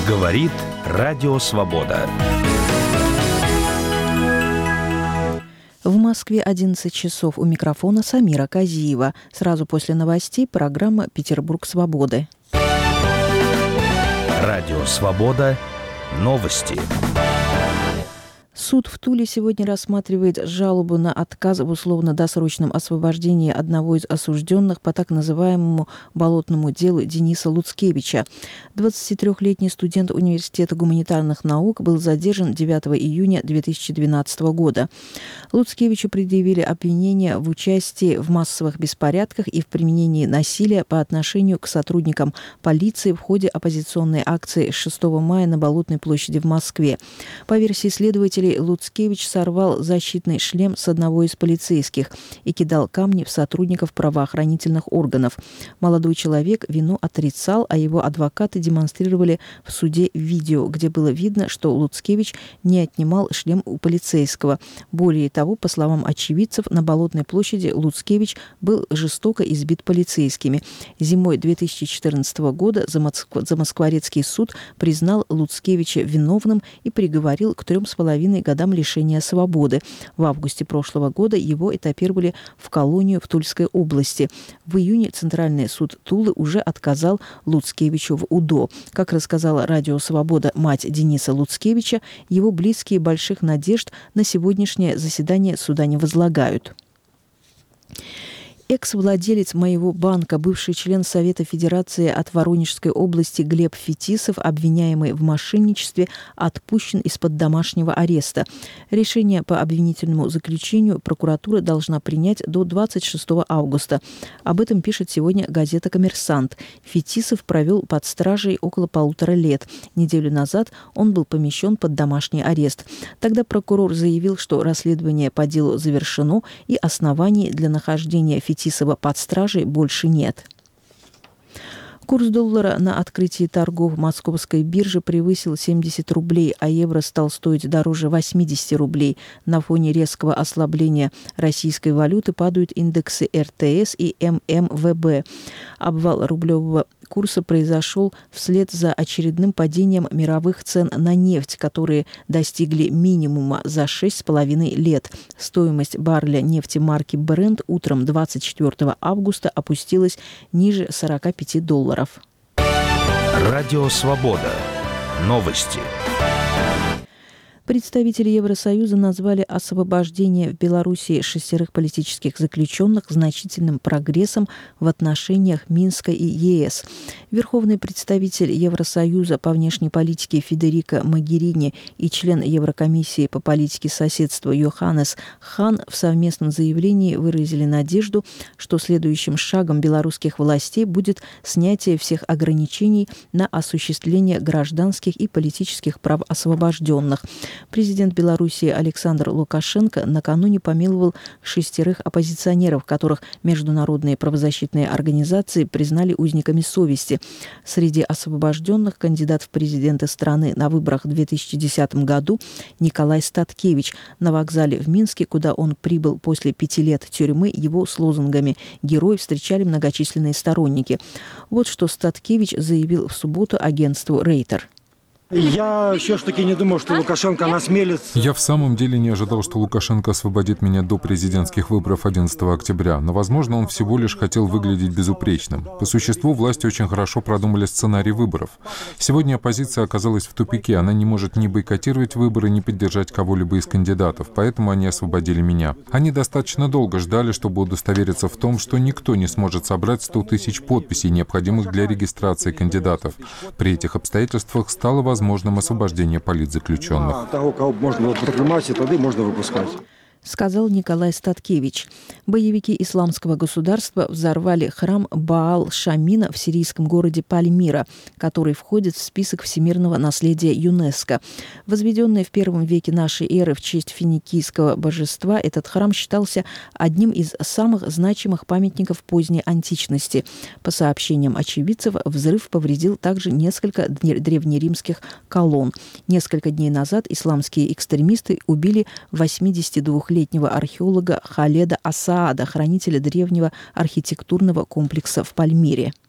Говорит Радио Свобода. В Москве 11 часов. У микрофона Самира Казиева. Сразу после новостей программа «Петербург свободы». Радио Свобода. Новости. Суд в Туле сегодня рассматривает жалобу на отказ в условно-досрочном освобождении одного из осужденных по так называемому болотному делу Дениса Луцкевича. 23-летний студент Университета гуманитарных наук был задержан 9 июня 2012 года. Луцкевичу предъявили обвинения в участии в массовых беспорядках и в применении насилия по отношению к сотрудникам полиции в ходе оппозиционной акции 6 мая на Болотной площади в Москве. По версии следователей, Луцкевич сорвал защитный шлем с одного из полицейских и кидал камни в сотрудников правоохранительных органов. Молодой человек вину отрицал, а его адвокаты демонстрировали в суде видео, где было видно, что Луцкевич не отнимал шлем у полицейского. Более того, по словам очевидцев, на Болотной площади Луцкевич был жестоко избит полицейскими. Зимой 2014 года Замоскворецкий суд признал Луцкевича виновным и приговорил к 3,5 годам лишения свободы. В августе прошлого года его этапировали в колонию в Тульской области. В июне Центральный суд Тулы уже отказал Луцкевичу в УДО. Как рассказала Радио Свобода мать Дениса Луцкевича, его близкие больших надежд на сегодняшнее заседание суда не возлагают. Экс-владелец моего банка, бывший член Совета Федерации от Воронежской области Глеб Фетисов, обвиняемый в мошенничестве, отпущен из-под домашнего ареста. Решение по обвинительному заключению прокуратура должна принять до 26 августа. Об этом пишет сегодня газета «Коммерсант». Фетисов провел под стражей около 1,5 лет. Неделю назад он был помещен под домашний арест. Тогда прокурор заявил, что расследование по делу завершено и оснований для нахождения Фетисова под стражей больше нет. Курс доллара на открытии торгов Московской биржи превысил 70 рублей, а евро стал стоить дороже 80 рублей. На фоне резкого ослабления российской валюты падают индексы РТС и ММВБ. Обвал рублевого курса произошел вслед за очередным падением мировых цен на нефть, которые достигли минимума за 6,5 лет. Стоимость барреля нефти марки Brent утром 24 августа опустилась ниже $45. Радио Свобода. Новости. Представители Евросоюза назвали освобождение в Белоруссии 6 политических заключенных значительным прогрессом в отношениях Минска и ЕС. Верховный представитель Евросоюза по внешней политике Федерико Могерини и член Еврокомиссии по политике соседства Йоханнес Хан в совместном заявлении выразили надежду, что следующим шагом белорусских властей будет снятие всех ограничений на осуществление гражданских и политических прав освобожденных. Президент Белоруссии Александр Лукашенко накануне помиловал 6 оппозиционеров, которых международные правозащитные организации признали узниками совести. Среди освобожденных кандидат в президенты страны на выборах в 2010 году Николай Статкевич. На вокзале в Минске, куда он прибыл после 5 лет тюрьмы, его с лозунгами «Герой» встречали многочисленные сторонники. Вот что Статкевич заявил в субботу агентству «Рейтер». Я все-таки не думал, что Лукашенко насмелится. Я в самом деле не ожидал, что Лукашенко освободит меня до президентских выборов 11 октября. Но, возможно, он всего лишь хотел выглядеть безупречным. По существу, власти очень хорошо продумали сценарий выборов. Сегодня оппозиция оказалась в тупике. Она не может ни бойкотировать выборы, ни поддержать кого-либо из кандидатов. Поэтому они освободили меня. Они достаточно долго ждали, чтобы удостовериться в том, что никто не сможет собрать 100 тысяч подписей, необходимых для регистрации кандидатов. При этих обстоятельствах стало возможным освобождение политзаключенных. Того, кого можно принимать, и тогда можно выпускать. Сказал Николай Статкевич. Боевики исламского государства взорвали храм Баал-Шамина в сирийском городе Пальмира, который входит в список всемирного наследия ЮНЕСКО. Возведенный в I веке нашей эры в честь финикийского божества, этот храм считался одним из самых значимых памятников поздней античности. По сообщениям очевидцев, взрыв повредил также несколько древнеримских колонн. Несколько дней назад исламские экстремисты убили 82-летнего археолога Халеда Асаада, хранителя древнего архитектурного комплекса в Пальмире.